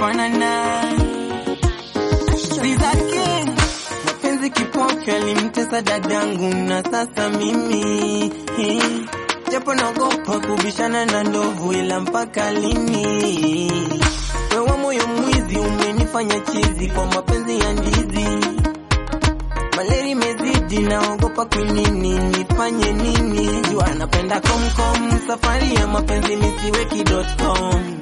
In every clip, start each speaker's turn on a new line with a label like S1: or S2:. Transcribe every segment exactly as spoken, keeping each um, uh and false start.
S1: banana. Siza king, mapenzi kipofu yalimtesa dadangu na sasa mimi. Japo naogopa kubishana na ndovu ila mpaka lini? Wewe moyo mwizi umenifanya chizi kwa mapenzi ya ndizi. Maleri mezidi naogopa kwinini, nifanye nini? Jua napenda komkom, safari ya mapenzi misiweki dot com.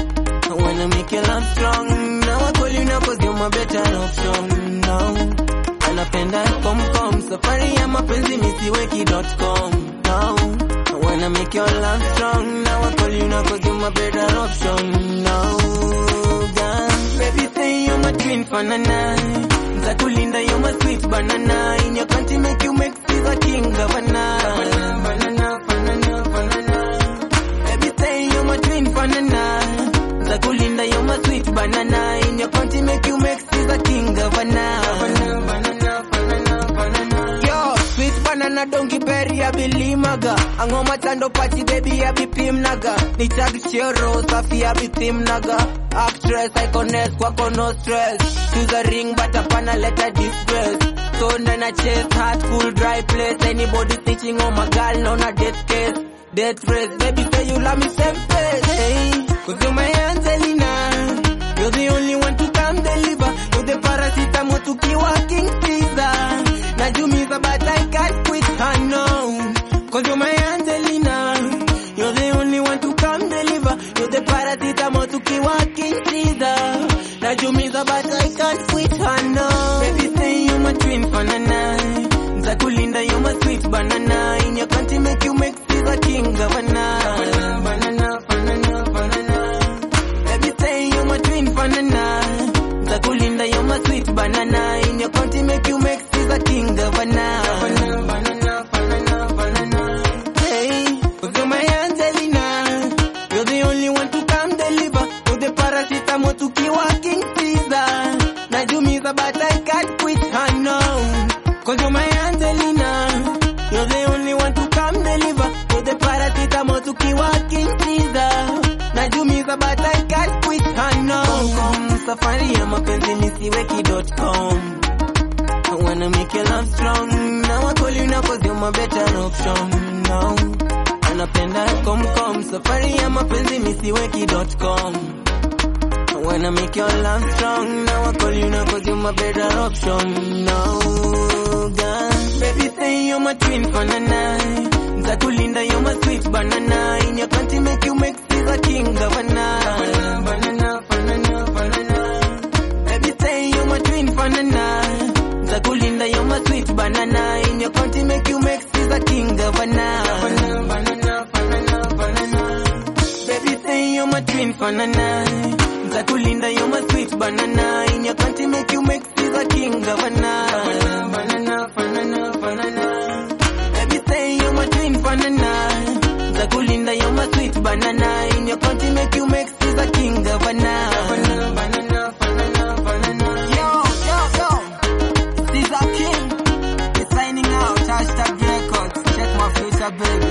S1: I wanna make your love strong, now I call you now cause you're my better option. No, anapenda komkom, safari ya mapenzi misiweki dot com. No, I wanna make your love strong, now I call you now cause you're my better option. No, girl, baby say you're my twin banana. Zakulinda you're my sweet banana. In your country make you make Caesar king governor. Banana, banana, banana, banana. Baby say you're my twin banana. Zakulinda you're my sweet banana. In your country make you make Caesar king governor. Banana, banana, banana, banana. Yo, sweet banana dongi berry abilimaga. Angoma tando party baby abipim naga. Ni tag chero safi abitim naga. Actress I connect kwako no stress. Choose a ring but apana let her distress. So nana chase hard cool dry place. Anybody snitching on my girl no na death case. Death race baby say you love me same face. Hey, cause you're my Angelina. You're the only one to come deliver. You're the paracetamol to kiwa King Caesar. Najumiza but I can't quit her no. Cause you're my Angelina. You're the only one to come deliver. You're the paracetamol to kiwa King Caesar. Najumiza but I can't quit her no. Baby say you're my twin banana. Zakulinda you're my sweet banana. In your country make you make Caesar king governor. Banana, banana, banana, banana. Baby say you're my twin banana. Zakulinda you're my sweet banana. In your country make you make Caesar king governor. Banana, banana, banana, banana. Hey, cause you're my Angelina. You're the only one to come deliver. You're the paracetamol to kiwa King Caesar. Najumiza but I can't quit her no. Cause you're my Angelina. You're the only one to come deliver. You're the paracetamol to kiwa King Caesar. Najumiza but I can't quit her no. Komkom, safari ya mapenzi misiweki dot com. I wanna make your love strong, now I call you now cause you're my better option. No, anapenda komkom, safari ya mapenzi misiweki dot com. I wanna make your love strong, now I call you now cause you're my better option. No, girl, baby say you're my twin banana. Zakulinda you're my sweet banana. In your country make you make Caesar king governor. Banana, banana, banana, banana. Baby say you're my twin banana. Zakulinda you're my sweet banana. In your country make you make Caesar king governor. Banana, banana, banana, banana. Baby say you're my twin banana. Zakulinda you're my sweet banana. In your country make you make Caesar king governor. Banana, banana, banana, banana. Baby say you're my twin banana. Zakulinda you're my sweet banana. In your country make you make Caesar king governor. Banana, banana, banana, banana. Yo, yo, yo. Caesar king is signing out. Hashtag records. Check my future baby.